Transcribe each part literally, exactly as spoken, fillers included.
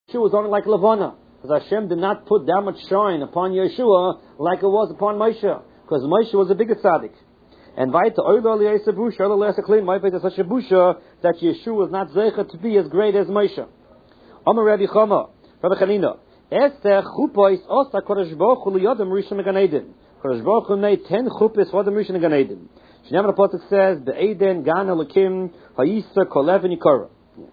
Yeshua was only like Levana, because Hashem did not put that much shine upon Yeshua like it was upon Moshe, because Moshe was a bigger tzaddik. And weiter, Oila Liesa Busha, Oila Liesa Klin, my faith is such a Busha that Yeshua was not zeicha to be as great as Moshe. Amar Rabbi Chama, Rabbi Chanina, Esther Chupois Osa Kodesh Baruch Hu Liyodem Rishon Gan Eden. Kodesh Baruch Hu made ten chupos for the Rishon Gan Eden. Shnei the Pasuk says, Be'eden Gan Elokim Hayisa Kolev Nikara.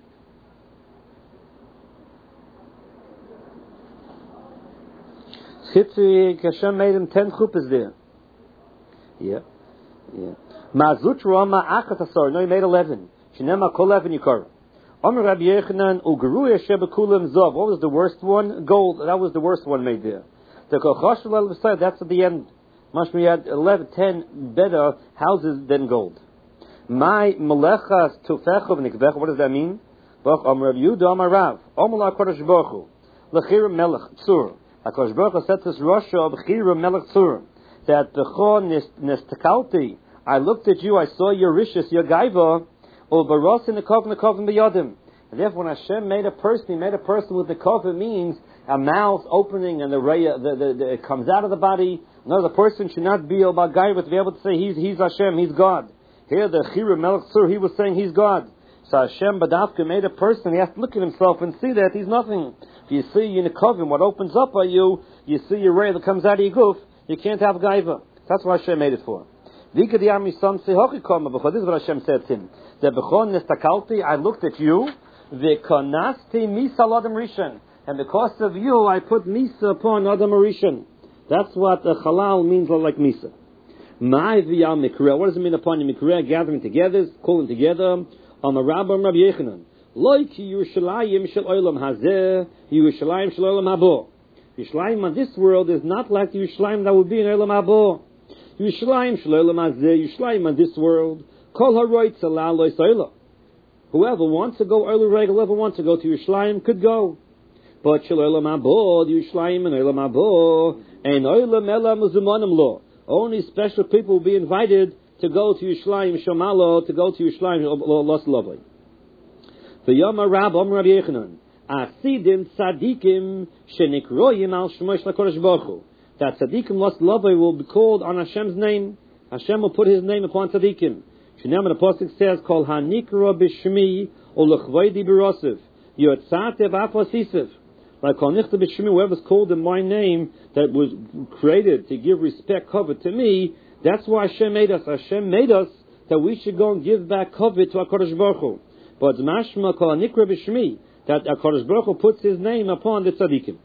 Chitzui, Hashem made him ten chuppahs there. Yeah, yeah. Ma'azut Rama Achat Asar. No, he made eleven. Shinema Kolev Nikara. Omer Rabbi Yechanan Ugeru Yeshe Bekulim Zov. What was the worst one? Gold. That was the worst one made there. The Kochash Lel V'Sayed. That's at the end. Mashmi had eleven, ten better houses than gold. My Melechas Tufechav Nikvech. What does that mean? Bach Omer Rabbi Yehuda Omer Rav. Omer La Kodesh Baruch Hu L'Chir Melech Tzur. HaKadosh Baruch Hu said to this Rasha of Chira Melech Tzur that B'cho Nestakalti, I looked at you, I saw your riches, your gaiva, or Baros in the Kov and the Kov and B'yodim. And therefore, when Hashem made a person, He made a person with the Kov. It means a mouth opening and the raya, the, the, the, it comes out of the body. No, the person should not be about gaiva to be able to say He's He's Hashem, He's God. Here, the Chira Melech Tzur, he was saying He's God. So Hashem Badavka made a person. He has to look at himself and see that he's nothing. If you see in the Kovim, what opens up by you, you see your ray that comes out of your goof, you can't have gaiva. That's what Hashem made it for. This is what Hashem said to him. I looked at you, and because of you, I put misa upon Adam Rishon. That's what the halal means, like misa. What does it mean upon your mikra? Gathering together, calling together. On the Rabbi Rabbi Yechanan. Like Yerushalayim shel olam hazeh, Yerushalayim shel olam habo. Yerushalayim on this world is not like the Yerushalayim that would be in olam habo. Yerushalayim shel olam hazeh, Yerushalayim on this world. Kol haroitz alal lo yisayla. Whoever wants to go early regel, whoever wants to go to Yerushalayim could go. But shel olam habo, the Yerushalayim and olam habo, and olam ela muzumanim lo. Only special people will be invited to go to Yerushalayim Shamalo, to go to Yerushalayim Los Lovely. The Yom Rab Om Rabbi Yechanan Asidim Tzadikim Shenikroyim Al Shemosh LaKodesh Baruch Hu. That Tzadikim Los Lovely will be called on Hashem's name. Hashem will put His name upon Tzadikim. Shnei the Pasuk says, "Kol Hanikra B'Shmi Ulechvaydi B'Rosiv Yotzatev Afosisiv." Like Kol Nichta B'Shmi, whoever is called in my name, that was created to give respect, cover to me. That's why Hashem made us. Hashem made us that we should go and give back covet to HaKadosh Baruch Hu. But mashma kol nikra b'shmi, that HaKadosh Baruch Hu puts His name upon the tzaddikim.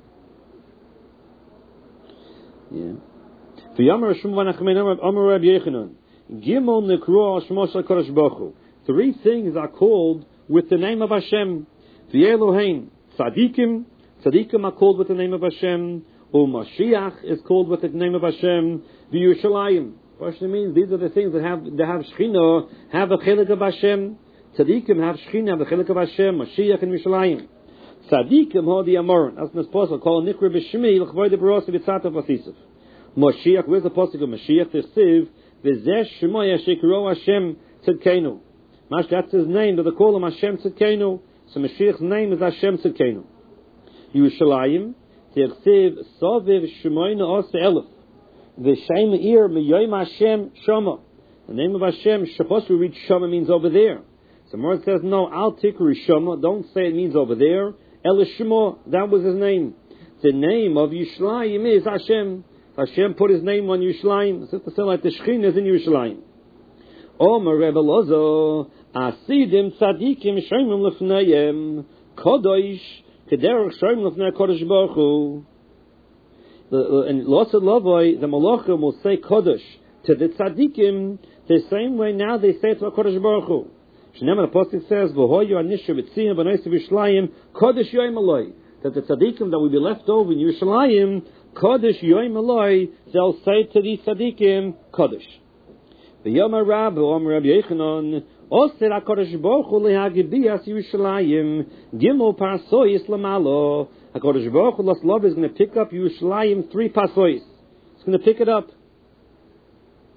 Yeah. V'yamar Hashem v'nachmein Amar Rabbi Yechanan Gimel nikro al shmo shel HaKadosh Baruch Hu. Three things are called with the name of Hashem. V'yelohein tzaddikim. Tzaddikim are called with the name of Hashem. O Mashiach is called with the name of Hashem. The Yerushalayim. What means these are the things that have that have Shechina, have a chelik of Hashem. Tzadikim have Shechina, have a chelik of Hashem. Mashiach and Yerushalayim. Tzadikim hold the Amoron. That's the apostle called Nikra B'Shmi l'chvoy de Baros v'tzatav v'asisav. Mashiach. Where's the apostle of Mashiach? The Siv v'zeh Shemoya shekro Hashem Tzidkenu. Mash, that's his name. That they call him Hashem Tzidkenu. So Mashiach's name is Hashem Tzidkenu. Yerushalayim. Tersiv Soviv Shemoyna Ose Elef. The Shem Ir Miyoyim Hashem Shama. The name of Hashem, supposed to read Shama means over there. So Mor says, no, Al Tikri Shama. Don't say it means over there. El Shema, that was his name. The name of Yerushalayim is Hashem. Hashem put His name on Yerushalayim. So to say like the Shechin is in Yerushalayim. Omer Rebbe Lozo Asidim Tzadikim Shemim Lefnayim Kodosh. Kederach Shemim Lefnei Kodesh Baruch Hu. And lots of Lavoi, the Malachim will say Kodesh to the Tzadikim the same way now they say to Kodesh Baruch Hu. Shneimah the Apostle says, V'hoyu anisha b'tziyim b'nois v'Yerushalayim Kodesh yoyim aloi. That the Tzadikim that will be left over in Yerushalayim, Kodesh yoyim aloi, they'll say to the Tzadikim Kodesh. V'yom Rab v'om Rabbi Yechanan Oser HaKadosh Baruch Hu lehagibias Yerushalayim Gimel parsois lamalo. HaKadosh Baruch Hu Laslov is going to pick up Yerushalayim three pasois. It's going to pick it up.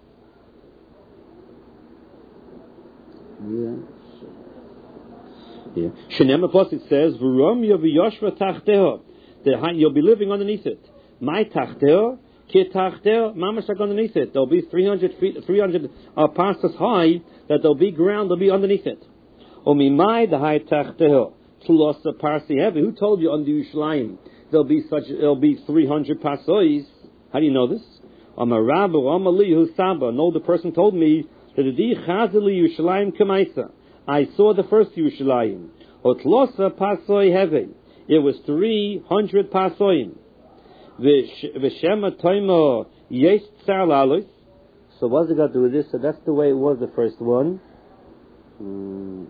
Yeah. Yeah. Shenem Apostle says, "V'rom yovyashva tachteha." You'll be living underneath it. My tachteha, ki tachteha, mamash like underneath it. There'll be three hundred feet, three hundred uh, passes high. That there'll be ground. There'll be underneath it. Omimai the high tachteha, tlosa parsi heavy. Who told you under Yerushalayim there'll be such? There'll be three hundred pasois. How do you know this? Amarabu Amali Hu Saba. No, the person told me that the Chazali Yerushalayim Kamaisa. I saw the first Yerushalayim. Otlosa pasoi heavy. It was three hundred pasoim. V'shema toimo yesh tsar lalos. So what's it got to do with this? So that's the way it was the first one. Hmm.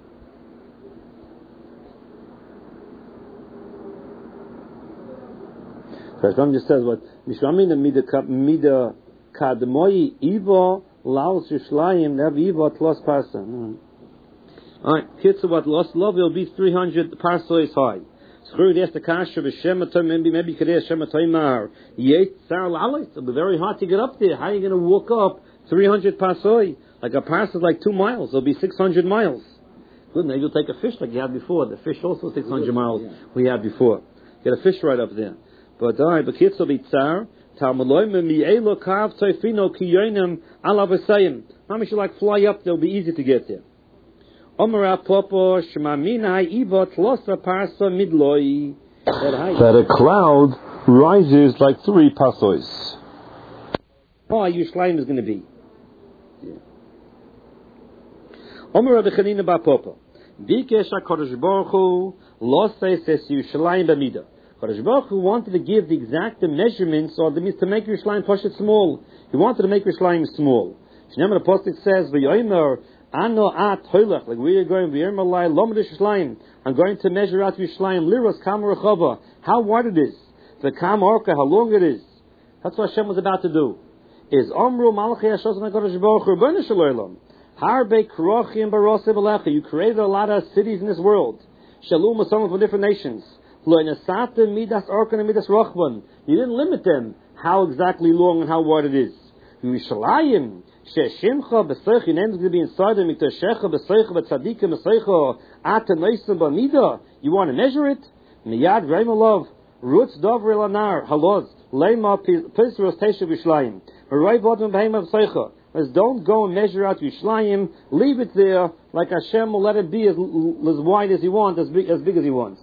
First one just says what Mishramina mida mida kadmoi ivo laos Yerushalayim nev ivo tlos parsa. All right, kitzur what lost love will be three hundred parsois high. Screw this the kasha b'shem maybe maybe you could ask Shem Toimar yet tsar lalos. It'll be very hard to get up there. How are you going to walk up three hundred parsoi? Like a parsa is like two miles. It'll be six hundred miles. Good, maybe you'll take a fish like you had before. The fish also six hundred miles we had before. Get a fish right up there. But all right, but kitzur b'tzar talmaloy mi'elo kav toifino kiyonim alavasayim. How much you like fly up? They'll be easy to get there. That a cloud rises like three pasois. Oh, Yerushalayim is going to be. Omer Rabbi Chanina bar Papa. Bikesh HaKadosh Baruch Hu lo seis Yerushalayim b'midah. Kadosh Baruch Hu wanted to give the exact measurements, or the means to make Yerushalayim Pashat small. He wanted to make Yerushalayim small. Shneimar the Apostle says, "V'yomer Ano at hoylach," like we are going. V'yirmalai lomad Yerushalayim. I'm going to measure out Yerushalayim liros kam rechava. How wide it is, the kam orka, how long it is. That's what Hashem was about to do. Is Omru Malachei Hashos HaKadosh Baruch Hu Rebbeinu Shel Olam Harbe Krochim Barosei B'Lecha. You created a lot of cities in this world. Shalom Masamim from different nations. Lo Nesate Midas Orkan and Midas Rochban. You didn't limit them how exactly long and how wide it is. Yerushalayim. Sheshimcha b'seicha, your name is going to be inside them. Miktoshecha b'seicha b'tzadika b'seicha ata noisim b'mida. You want to measure it? Miyad reimalov rutz dover elanar haloz leima pisros tesha b'shlayim. Maray vodman b'heima b'seicha. Let's don't go and measure out Yerushalayim. Leave it there, like Hashem will let it be as, as wide as He wants, as big as big as He wants.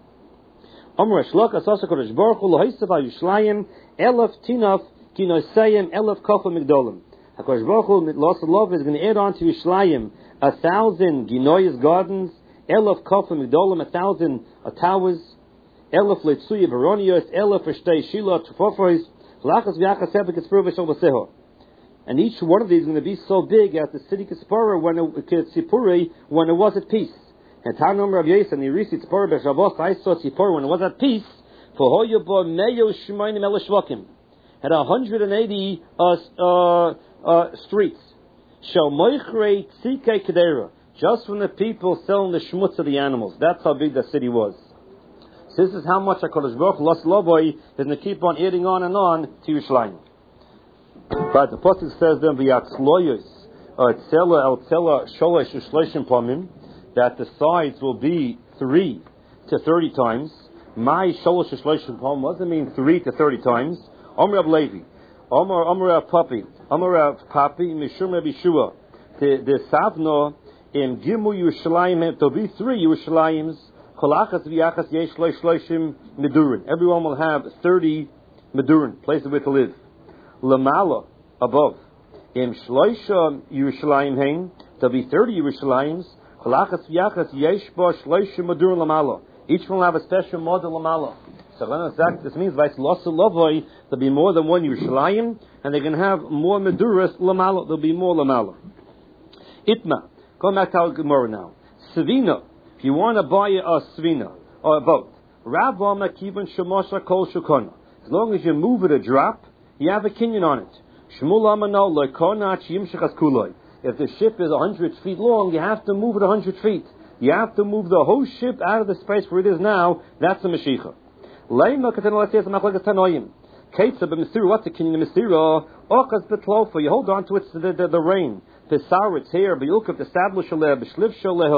Amar Shlok Asasa Kodesh Baruch Hu Lohisav Yerushalayim Elef Tinaf Ki Nosayim Elef Kofa Migdolim. HaKadosh Baruch Hu, lost of love, is going to add on to Yerushalayim a thousand Ginoyas gardens, Elef Kofa Migdolim, a thousand uh, towers, Elef Letsuya Veronios, Elef Eshtei Shila Tufofos, Lachas V'Yachas Hebek Etzpur V'Shol V'Seho. And each one of these is going to be so big as the city Kispura when it, Tzipuri, when it was at peace. And Tanum Rav Yosef and Yerisi Tzipur B'Shavos, I saw Tzipur when it was at peace, for Hoyabo Meyo Shmoinim Elishvokim. Had one hundred eighty uh, uh, uh, streets. Shal Moichrei Tzikei Kedera. Just from the people selling the shmutz of the animals. That's how big the city was. So this is how much HaKadosh Baruch Hu, Los Loboy, is going to keep on adding on and on to Yerushalayim. But the Apostle says then, V'yatzloyos, Tzela El Tzela Sholosh Ushloshim Pamim, that the sides will be three to thirty times. My Sholosh Ushloshim Pamim, what does it mean three to thirty times? Omer Rav Levi, Omer Omer Rav Papi, Omer Rav Papi, Mishum Rav Yeshua, the the Savno in Gimu Yerushalayim, to be three Yerushalayim's, Kolachas V'Yachas Yesh Shlosh Shloshim Medurin. Everyone will have thirty Medurin, places where to live. Lamala, above. In Shloisha Yerushalayim Hein, there'll be thirty Yerushalayim's, Kolachas V'Yachas Yesh Bo Shloshim Medurin Lamala. Each one will have a special model Lamala. So this means there'll be more than one Yerushalayim, and they can have more Meduras Lamala. There'll be more Lamala. Itma. Going back to our Gemara now. Svina. If you want to buy a Svina, or a boat, Rav Makibun Shemosha Kol Shukona. As long as you move it a drop, you have a kinyan on it. Shmul Amano Lekona Chiyimshachas Kuloi. If the ship is a hundred feet long, you have to move it a hundred feet. You have to move the whole ship out of the space where it is now. That's the Mashiach. Leima Katana, let's say it's a Machlekes Tanoim. Kaitza b'Mesira, what's the kinyan Mesira? Ochas betlofa, you hold on to it, the, the, the rain. Pesar, it's here, b'yulkav, the sablu shaleh, b'shliv shaleha.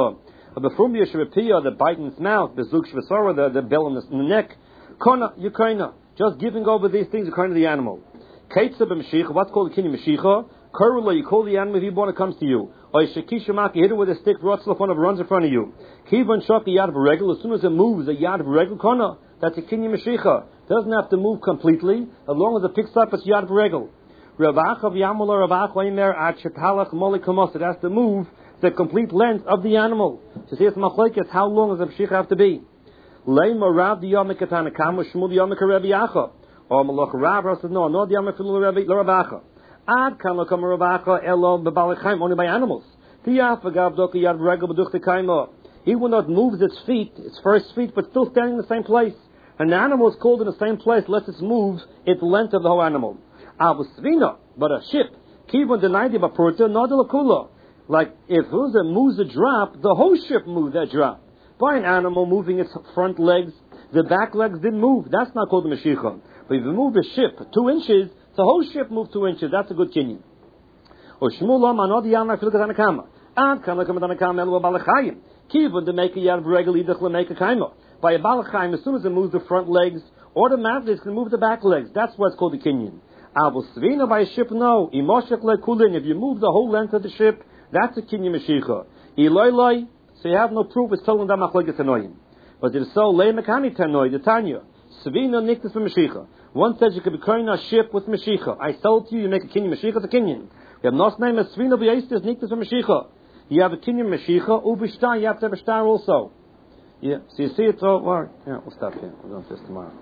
A befumia shebepiyah, the bite in its mouth, bezuk shvesora, the the bell in the, in the neck. Kona yukaina, just giving over these things according to the animal. Kaitza b'meshicha, what's called a kinyan meshicha? Kurula, you call the animal if you born it comes to you. Or shekishamaki, hit it with a stick, rotzlafon of runs in front of you. Kivan shaki yad v'regel, as soon as it moves, a yad v'regel kona. That's a kinyan meshicha. Doesn't have to move completely, as long as it picks up its yad v'regel. Ravacha v'yamula ravacha oimer ad shepalach molikamos. It has to move the complete length of the animal. So see, it's machlekes, how long does a meshicha have to be? Leima rav diyamek atanakam, shmul diyamek Rabbi Yacha. Or malach rav says, no, no diyamek filu Rabbi Yacha. Ad kan lo kam ravacha elo bebalachim, only by animals. Tiyaf agav doka yad v'regel b'duchte kaima. He will not move its feet, its first feet, but still standing in the same place. An animal is called in the same place unless it moves its length of the whole animal. Avusvina, but a ship, kivon denaidi bapurta, not the like if it moves a drop, the whole ship moves that drop. By an animal moving its front legs, the back legs didn't move. That's not called the meshicha. But if you move the ship two inches, the whole ship moved two inches. That's a good kinyan. Or shmula manodi yama filkatanakama. And kanakatanakama elu balachayim. Kivon to make a yad v'regel idach lemeka kaima. By a balachayim, as soon as it moves the front legs, automatically it's going to move the back legs. That's what's called the kinyan. Avusvina by a ship, no. Imoshek lekulin. If you move the whole length of the ship, that's a kinyan meshicha. Eloi loi. So you have no proof. It's telling them machlekes tanoim. But it is so lei mekani tanoi the tanya. Svina niktas meshicha. One says you could be carrying a ship with meshicha. I sell it to you. You make a kinyan meshicha. It's a kinyan. You have nos name as svina b'yistis niktas meshicha. You have a kinyan meshicha. Ubishtar. You have to have a star also. Yeah. So you see it. So well, yeah. We'll stop here. We'll go to this tomorrow.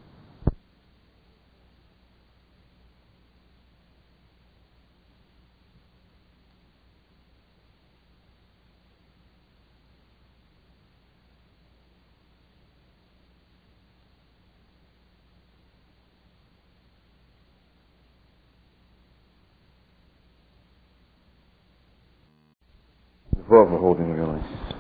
We're holding really.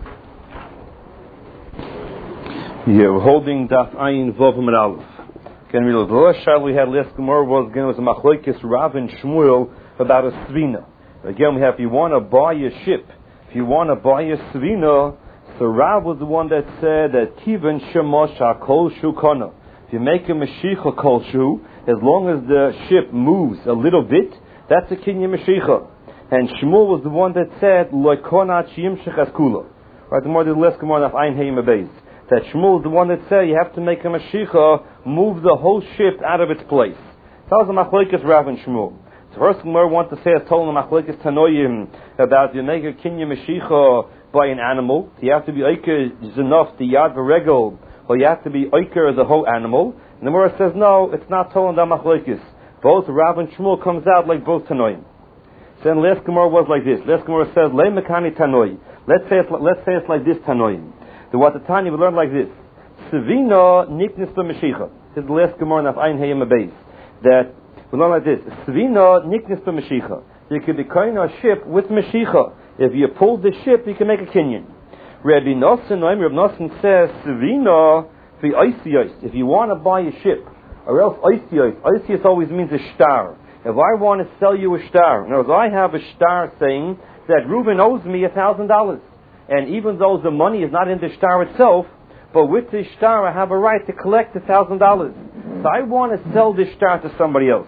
Yeah, we're holding Daf Ayin Vav Amud Aleph. Again, we the last shot we had last Gemara was again was a machlokes Rav and Shmuel about a svina. Again, we have if you want to buy a ship, if you want to buy a svina, so Rav was the one that said that Kivan Shemosha Kol Shu Kana. If you make a Meshicha Kol Shu, as long as the ship moves a little bit, that's a kinyan Meshicha. And Shmuel was the one that said, Loikonat Shimshech Askula. Right, the more the less Gemara of Ein Hayim Abeis. That Shmuel is the one that said you have to make a Mashiach move the whole ship out of its place. That was the Machlekes Rav and Shmuel. So first Gemara wants to say, it's told the Machlekes Tanoim about you make a Kinyan Mashiach by an animal. You have to be Oiker Zenof, the Yad V'Regel, or you have to be Oiker the whole animal. And the Gemara says, no, it's not told the Machlekes. Both Rav and Shmuel comes out like both Tanoim. Then last Gemara was like this. Last Gemara says, Le Mekani Tanoi. Let's say it's let's say it's like this Tanoim. The what the Tanya we learn like this. Svina niknis b'Mashicha. This is the last Gemara of Ein Hayim Abeis. That we learn like this. Svina niknis b'Mashicha. You can be carrying a ship with Mashicha. If you pull the ship, you can make a kinyan. Rabbi Nosson, Rabbi Nosson says, Svina v'Oisiyos. If you want to buy a ship, or else Oisiyos. Oisiyos always means a star. If I want to sell you a star, in other words, I have a star saying that Reuben owes me a thousand dollars, and even though the money is not in the star itself, but with this star I have a right to collect a thousand dollars. So I want to sell this star to somebody else.